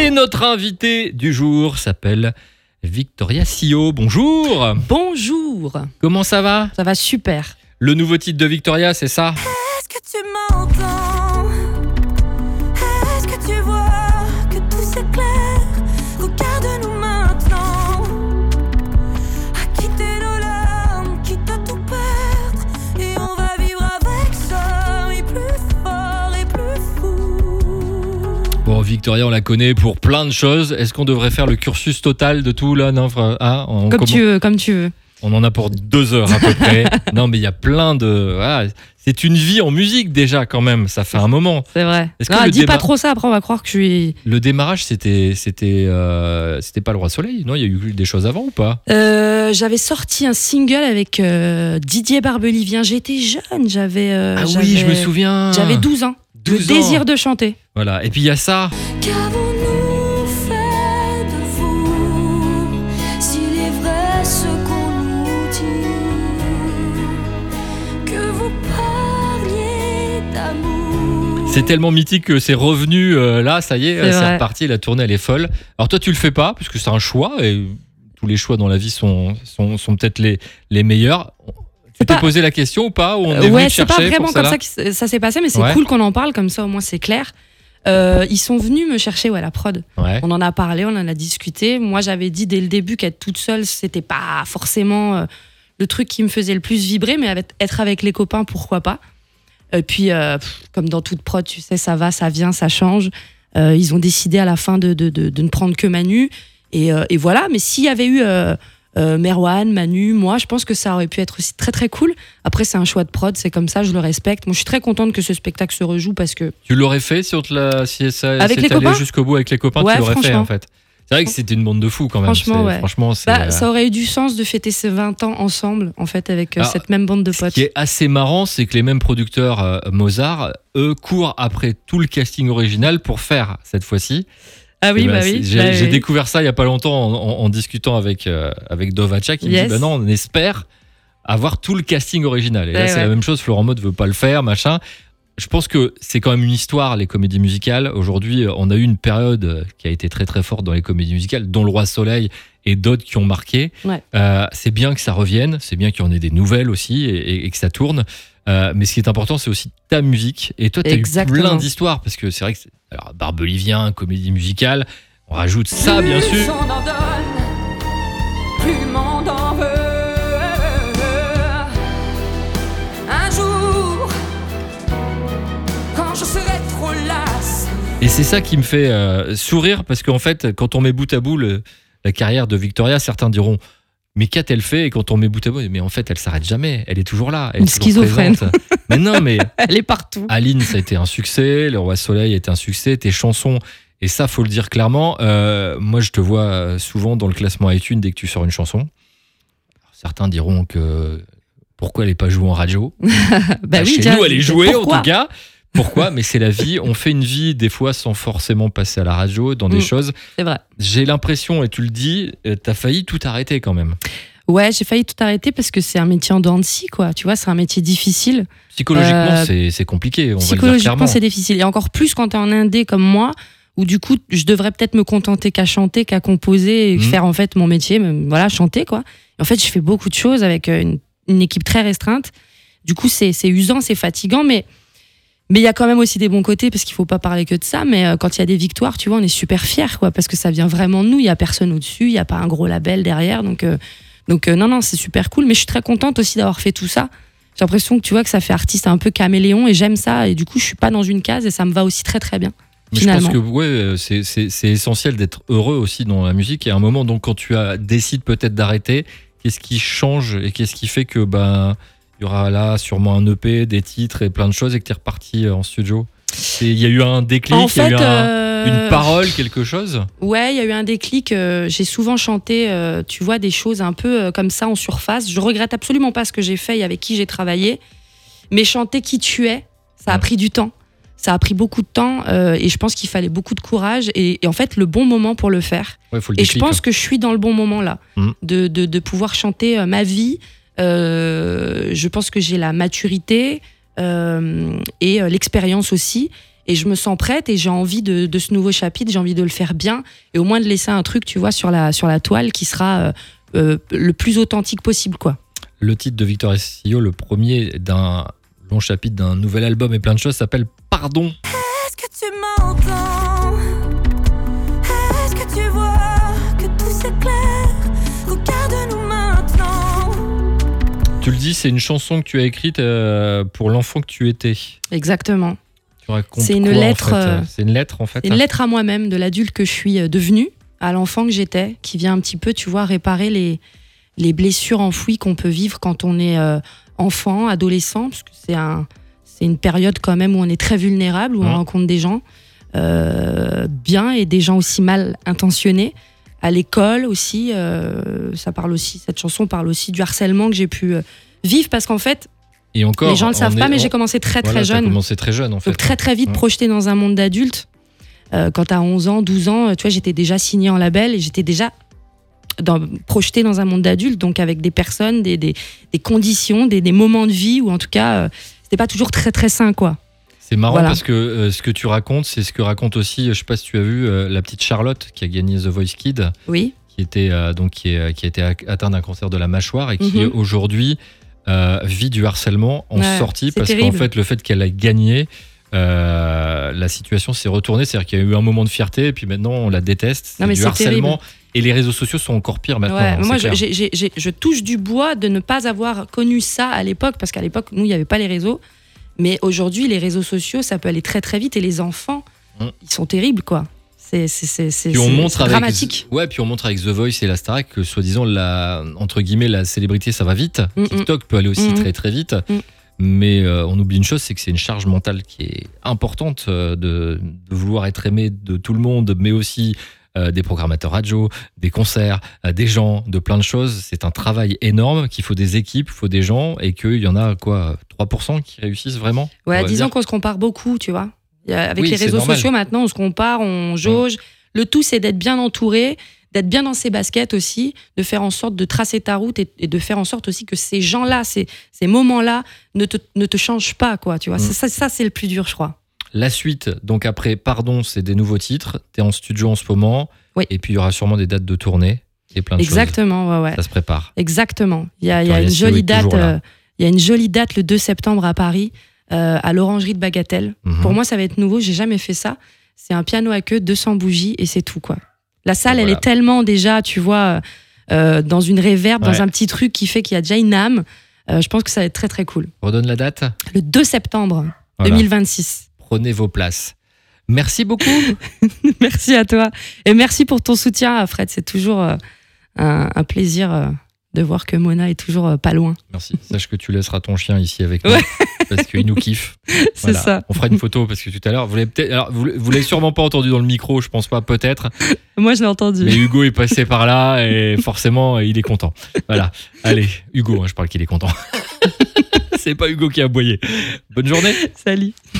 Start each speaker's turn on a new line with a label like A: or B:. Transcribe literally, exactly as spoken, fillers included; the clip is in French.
A: Et notre invité du jour s'appelle Victoria Sio. Bonjour.
B: Bonjour.
A: Comment ça va ?
B: Ça va super.
A: Le nouveau titre de Victoria, c'est ça ?
C: Est-ce que tu m'entends ? Est-ce que tu vois que tout s'éclaire ? Regarde-nous maintenant. À quitter nos larmes, quitte à tout perdre. Et on va vivre avec ça, et plus fort et plus fou.
A: Bon, Victoria, on la connaît pour plein de choses. Est-ce qu'on devrait faire le cursus total de tout là ? Non, ah, on,
B: Comme
A: comment...
B: tu veux, comme tu veux.
A: On en a pour deux heures à peu près. Non, mais il y a plein de... Voilà. C'est une vie en musique déjà quand même, ça fait un moment.
B: C'est vrai.
A: Est-ce que
B: Non,
A: le
B: dis
A: déma-
B: pas trop ça, après on va croire que je suis...
A: Le démarrage, c'était, c'était, euh, c'était pas le Roi Soleil, non ? Il y a eu des choses avant ou pas ?
B: Euh, j'avais sorti un single avec euh, Didier Barbelivien. J'étais jeune, j'avais... euh,
A: Ah
B: j'avais,
A: oui, je me souviens.
B: J'avais douze ans. Le
A: douze ans.
B: désir de chanter.
A: Voilà, et puis il y a ça.
C: Qu'avons-nous fait de vous ? S'il est vrai ce qu'on nous dit, que vous parliez d'amour.
A: C'est tellement mythique que c'est revenu euh, là, ça y est,
B: C'est
A: c'est
B: vrai.
A: reparti, la tournée elle est folle. Alors toi tu le fais pas, puisque c'est un choix, et tous les choix dans la vie sont, sont, sont peut-être les, les meilleurs. Tu
B: C'est
A: t'es
B: pas-
A: posé la question ou pas ? Ou on est
B: Euh,
A: venu
B: ouais,
A: te
B: c'est pas
A: chercher
B: vraiment
A: pour
B: comme
A: ça
B: ça que c- ça s'est passé, mais c'est
A: Ouais.
B: cool qu'on en parle, comme ça au moins c'est clair. Euh, ils sont venus me chercher, ouais, la prod.
A: Ouais.
B: On en a parlé, on en a discuté. Moi, j'avais dit dès le début qu'être toute seule, c'était pas forcément euh, le truc qui me faisait le plus vibrer, mais avec- être avec les copains, pourquoi pas. Et puis, euh, pff, comme dans toute prod, tu sais, ça va, ça vient, ça change. Euh, ils ont décidé à la fin de, de, de, de ne prendre que Manu. Et, euh, et voilà, mais s'il y avait eu euh, euh, Merwan, Manu, moi, je pense que ça aurait pu être aussi très très cool. Après, c'est un choix de prod, c'est comme ça, je le respecte. Moi, je suis très contente que ce spectacle se rejoue parce que
A: Tu l'aurais fait si on te l'a, si ça
B: Avec
A: si
B: les
A: t'allais
B: copains
A: jusqu'au bout avec les copains,
B: Ouais,
A: tu l'aurais fait
B: franchement.
A: en fait. C'est vrai que c'était une bande de fous quand même.
B: Franchement,
A: C'est-
B: ouais.
A: Franchement, c'est.
B: bah,
A: euh,
B: ça aurait eu du sens de fêter ces vingt ans ensemble, en fait, avec euh,
A: Alors,
B: cette même bande de
A: Ce
B: potes.
A: qui est assez marrant, c'est que les mêmes producteurs euh, Mozart, eux, courent après tout le casting original pour faire cette fois-ci.
B: Ah oui,
A: Et
B: bah
A: c'est-
B: oui.
A: J'ai,
B: bah
A: j'ai
B: oui.
A: découvert ça il y a pas longtemps en, en- en discutant avec euh, avec Dovacha qui me
B: Yes.
A: dit bah non, on espère avoir tout le casting original. Et là,
B: Ouais,
A: c'est
B: ouais.
A: la même chose. Florent Maud veut pas le faire, machin. Je pense que c'est quand même une histoire, les comédies musicales. Aujourd'hui, on a eu une période qui a été très très forte dans les comédies musicales, dont Le Roi Soleil et d'autres qui ont marqué.
B: Ouais.
A: Euh, c'est bien que ça revienne, c'est bien qu'il y en ait des nouvelles aussi et, et- et que ça tourne. Euh, mais ce qui est important, c'est aussi ta musique. Et toi, tu as eu
B: Exactement.
A: plein d'histoires, parce que c'est vrai que c'est, alors, Barbelivien, comédie musicale, on rajoute ça, bien
C: Plus
A: sûr.
C: on en donne, plus le monde en veut. Un jour, quand je serai trop lasse,
A: Et c'est ça qui me fait euh, sourire, parce qu'en fait, quand on met bout à bout le- la carrière de Victoria, certains diront mais qu'a-t-elle fait ? Et quand on met bout à bout, mais en fait, elle s'arrête jamais. Elle est toujours là. Elle
B: Une
A: est toujours
B: schizophrène.
A: présente. Mais non, mais
B: Elle est partout.
A: Aline, ça a été un succès. Le Roi Soleil a été un succès. Tes chansons, et ça, faut le dire clairement. euh, moi, je te vois souvent dans le classement iTunes dès que tu sors une chanson. Alors, certains diront que pourquoi elle n'est pas jouée en radio ?
B: Bah
A: Bah,
B: oui,
A: chez
B: déjà,
A: nous, elle est jouée en
B: pourquoi
A: tout cas. Pourquoi ? Mais c'est la vie. On fait une vie des fois sans forcément passer à la radio dans des
B: Mm.
A: choses.
B: C'est vrai.
A: J'ai l'impression, et tu le dis, euh, t'as failli tout arrêter quand même.
B: Ouais, j'ai failli tout arrêter parce que c'est un métier en dents de scie, quoi. Tu vois, c'est un métier difficile.
A: Psychologiquement,
B: Euh,
A: c'est, c'est compliqué. On va le dire
B: Psychologiquement,
A: clairement.
B: c'est difficile. Et encore plus quand t'es en indé comme moi, où du coup, je devrais peut-être me contenter qu'à chanter, qu'à composer, et
A: Mhm.
B: faire en fait mon métier, même, voilà, chanter, quoi. Et en fait, je fais beaucoup de choses avec euh, une, une équipe très restreinte. Du coup, c'est, c'est usant, c'est fatigant, mais mais il y a quand même aussi des bons côtés, parce qu'il faut pas parler que de ça. Mais euh, quand il y a des victoires, tu vois, on est super fiers, quoi, parce que ça vient vraiment de nous. Il y a personne au-dessus, il y a pas un gros label derrière, donc euh, donc euh, non, non, c'est super cool. Mais je suis très contente aussi d'avoir fait tout ça. J'ai l'impression que tu vois que ça fait artiste un peu caméléon, et j'aime ça. Et du coup, je suis pas dans une case, et ça me va aussi très très bien.
A: Mais je
B: Finalement.
A: pense que ouais, c'est, c'est, c'est essentiel d'être heureux aussi dans la musique. Et à un moment, donc, quand tu as, décides peut-être d'arrêter, qu'est-ce qui change et qu'est-ce qui fait que ben il y aura là sûrement un E P, des titres et plein de choses et que tu es reparti en studio ? C'est- Il y a eu un déclic,
B: En
A: il y a
B: fait,
A: eu un-
B: euh,
A: une parole, quelque chose ?
B: Ouais, il y a eu un déclic. euh, j'ai souvent chanté, euh, tu vois, des choses un peu euh, comme ça en surface. Je regrette absolument pas ce que j'ai fait et avec qui j'ai travaillé. Mais chanter qui tu es, ça a
A: Ouais.
B: pris du temps. Ça a pris beaucoup de temps euh, et je pense qu'il fallait beaucoup de courage et, et en fait le bon moment pour le faire.
A: Ouais, faut le
B: Et je
A: déclic,
B: pense que je suis dans le bon moment là,
A: Mm.
B: de, de, de pouvoir chanter euh, ma vie. Euh, je pense que j'ai la maturité euh, et euh, l'expérience aussi. Et je me sens prête et j'ai envie de, de ce nouveau chapitre, j'ai envie de le faire bien et au moins de laisser un truc, tu vois, sur la, sur la toile qui sera euh, euh, le plus authentique possible, quoi.
A: Le titre de Victor Sio, le premier d'un long chapitre d'un nouvel album et plein de choses, s'appelle Pardon.
C: Est-ce que tu m'entends? Est-ce que tu vois que tout s'éclaire? Regarde-nous maintenant.
A: Tu le dis, c'est une chanson que tu as écrite euh, pour l'enfant que tu étais.
B: Exactement.
A: Tu racontes
B: C'est une
A: quoi,
B: lettre,
A: en fait
B: euh,
A: C'est une lettre en fait.
B: C'est une lettre à moi-même de l'adulte que je suis euh, devenue, à l'enfant que j'étais, qui vient un petit peu, tu vois, réparer les, les blessures enfouies qu'on peut vivre quand on est euh, enfant, adolescent, parce que c'est un, c'est une période quand même où on est très vulnérable, où
A: Mmh.
B: on rencontre des gens euh, bien et des gens aussi mal intentionnés. À l'école aussi, euh, ça parle aussi, cette chanson parle aussi du harcèlement que j'ai pu euh, vivre, parce qu'en fait,
A: Et encore,
B: les gens ne le savent
A: on
B: pas,
A: est-
B: mais
A: on-
B: j'ai commencé très
A: voilà,
B: très
A: t'as
B: jeune.
A: commencé très jeune en fait.
B: Donc très très vite
A: Ouais.
B: projeté dans un monde d'adultes. Euh, quand t'as onze ans, douze ans, tu vois, j'étais déjà signée en label et j'étais déjà dans, projetée dans un monde d'adultes, donc avec des personnes, des, des, des conditions, des, des moments de vie où en tout cas, euh, c'était pas toujours très très sain, quoi.
A: C'est marrant
B: Voilà.
A: parce que euh, ce que tu racontes, c'est ce que raconte aussi, je sais pas si tu as vu, euh, la petite Charlotte qui a gagné The Voice Kid,
B: Oui,
A: qui était euh, donc qui, est, qui a été atteinte d'un cancer de la mâchoire et qui
B: Mhm.
A: aujourd'hui euh, vit du harcèlement en
B: Ouais,
A: sortie
B: c'est
A: parce qu'en
B: terrible.
A: fait le fait qu'elle a gagné, euh, la situation s'est retournée, c'est-à-dire qu'il y a eu un moment de fierté et puis maintenant on la déteste. C'est
B: Non, mais
A: du
B: c'est
A: harcèlement et les réseaux sociaux sont encore pires maintenant.
B: ouais,
A: hein,
B: moi
A: c'est
B: je,
A: clair.
B: j'ai- j'ai- j'ai- je touche du bois de ne pas avoir connu ça à l'époque, parce qu'à l'époque, nous, il n'y avait pas les réseaux. Mais aujourd'hui, les réseaux sociaux, ça peut aller très très vite et les enfants,
A: Mm.
B: ils sont terribles, quoi. C'est c'est- c'est- c'est-
A: Puis on
B: c'est-
A: montre
B: c'est
A: avec
B: dramatique.
A: ouais, puis on montre avec The Voice et la Starac que soi-disant la entre guillemets la célébrité ça va vite.
B: Mm, mm.
A: TikTok peut aller aussi
B: Mm, mm.
A: très très vite.
B: Mm.
A: Mais euh, on oublie une chose, c'est que c'est une charge mentale qui est importante euh, de, de vouloir être aimé de tout le monde, mais aussi euh, des programmateurs radio, des concerts, euh, des gens, de plein de choses. C'est un travail énorme qu'il faut des équipes, il faut des gens et qu'il y en a quoi trois pour cent qui réussissent vraiment.
B: Ouais,
A: on va
B: disons
A: dire.
B: qu'on se compare beaucoup, tu vois. Il y a- Avec
A: Oui,
B: les
A: c'est
B: réseaux
A: normal.
B: sociaux, maintenant, on se compare, on jauge. Le tout, c'est d'être bien entouré, d'être bien dans ses baskets aussi, de faire en sorte de tracer ta route et, et de faire en sorte aussi que ces gens-là, ces, ces moments-là, ne te, ne te changent pas, quoi, tu vois.
A: Mm.
B: C'est Ça, ça c'est le plus dur, je crois.
A: La suite, donc après Pardon, c'est des nouveaux titres. Tu es en studio en ce moment.
B: Oui.
A: Et puis il y aura sûrement des dates de tournée et plein de
B: Exactement, ouais, ouais.
A: choses. Ça se prépare.
B: Exactement. Il y a, il y a
A: Victoria
B: une
A: Sio
B: jolie
A: est
B: date.
A: toujours là.
B: euh, il y a une jolie date le deux septembre à Paris, euh, à l'Orangerie de Bagatelle.
A: Mhm.
B: Pour moi, ça va être nouveau. J'ai jamais fait ça. C'est un piano à queue, deux cents bougies et c'est tout, quoi. La salle,
A: Et
B: elle
A: voilà.
B: est tellement déjà, tu vois, euh, dans une réverb,
A: Ouais.
B: dans un petit truc qui fait qu'il y a déjà une âme. Euh, je pense que ça va être très très cool.
A: Redonne la date.
B: Le deux septembre
A: Voilà.
B: deux mille vingt-six.
A: Prenez vos places. Merci beaucoup.
B: Merci à toi et merci pour ton soutien, Fred. C'est toujours euh, un, un plaisir euh, de voir que Mona est toujours euh, pas loin.
A: Merci. Sache que tu laisseras ton chien ici avec nous
B: Ouais.
A: parce qu'il nous kiffe.
B: C'est
A: Voilà.
B: ça.
A: On fera une photo parce que tout à l'heure, vous l'avez peut-être, alors vous, vous l'avez sûrement pas entendu dans le micro, je pense pas, peut-être.
B: Moi, je l'ai entendu.
A: Mais Hugo est passé par là et forcément, il est content. Voilà. Allez, Hugo, hein, je parle qu'il est content. C'est pas Hugo qui a aboyé. Bonne journée.
B: Salut.